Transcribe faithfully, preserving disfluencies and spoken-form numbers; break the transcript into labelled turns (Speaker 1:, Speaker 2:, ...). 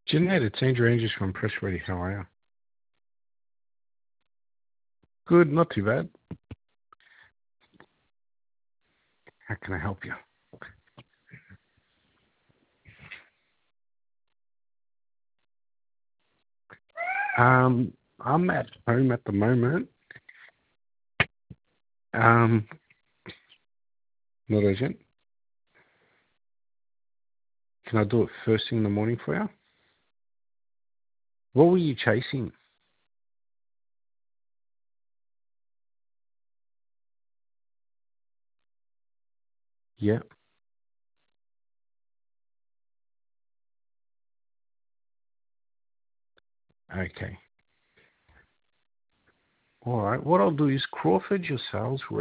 Speaker 1: Jeanette, it's Andrew Andrews from Press Ready. How are you? Good, not too bad. How can I help you? Um, I'm at home at the moment. Um, not urgent. Can I do it first thing in the morning for you? What were you chasing? Yeah. Okay. All right. What I'll do is Crawford, your sales rep,